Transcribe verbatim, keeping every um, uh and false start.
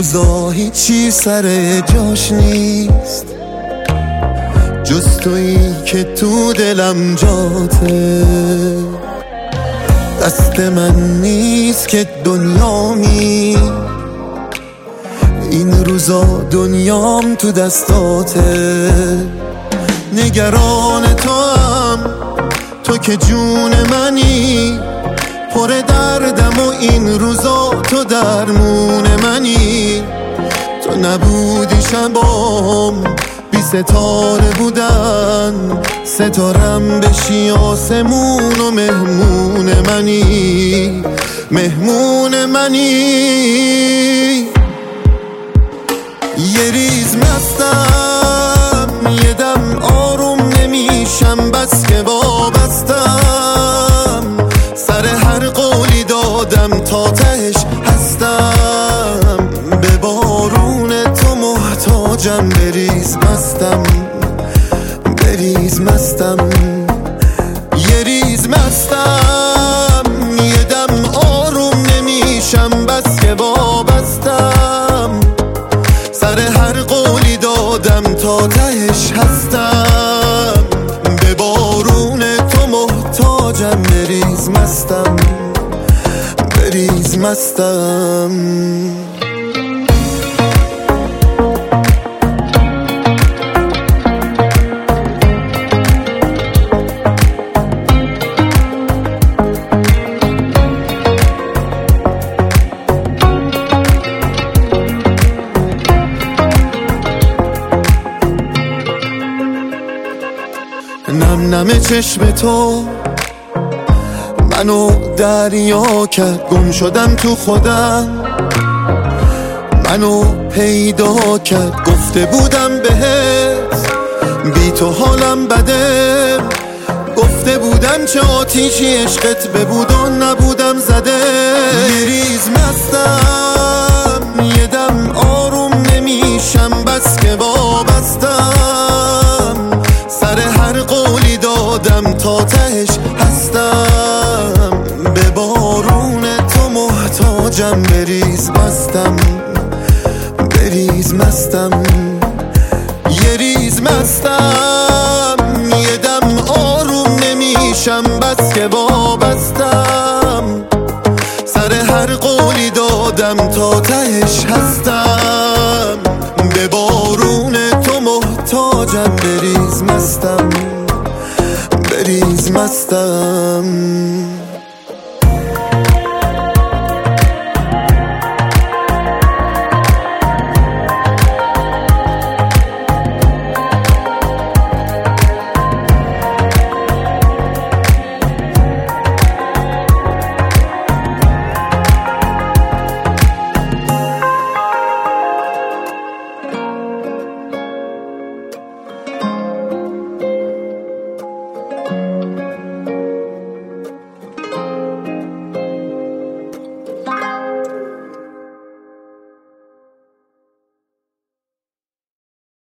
روزا هیچی سر جاش نیست جز تویی که تو دلم جاته. دست من نیست که دنیامی، این روزا دنیام تو دستاته. نگران تو هم، تو که جون منی، پر دردم و این روزا تو درمون منی. تو نبودی شبام بی ستاره بودن، ستارم بشی آسمون و مهمون منی، مهمون منی. یه ریز مستم، یه دم آروم نمیشم، بس که وابستم. سر هر قولی دادم تا تهش هستم، به بارون تو محتاجم. بریز مستم، بریز مستم، یه ریز مستم. یه دم آروم نمیشم، بس که وابستم. سر هر قولی دادم تا تهش هستم، به بارون تو محتاجم. بریز مستم، بریز مستم. نم نم چشم تو منو دریا کرد، گم شدم تو خودم. منو پیدا کرد، گفته بودم بهت بی تو حالم بده. گفته بودم چه آتیشی عشقت ببود و نبودم زده. یه ریز مستم، یه دم آروم نمیشم، بس که وابستم. سر هر قولی دادم تا تهش هستم، به بارون تو محتاجم. بریز مستم، بریز مستم، یه ریز مستم. یه دم آروم نمیشم، بس که وابستم. سر هر قولی دادم تا تهش هستم، به بارون تو محتاجم. بریز مستم، بریز مستم.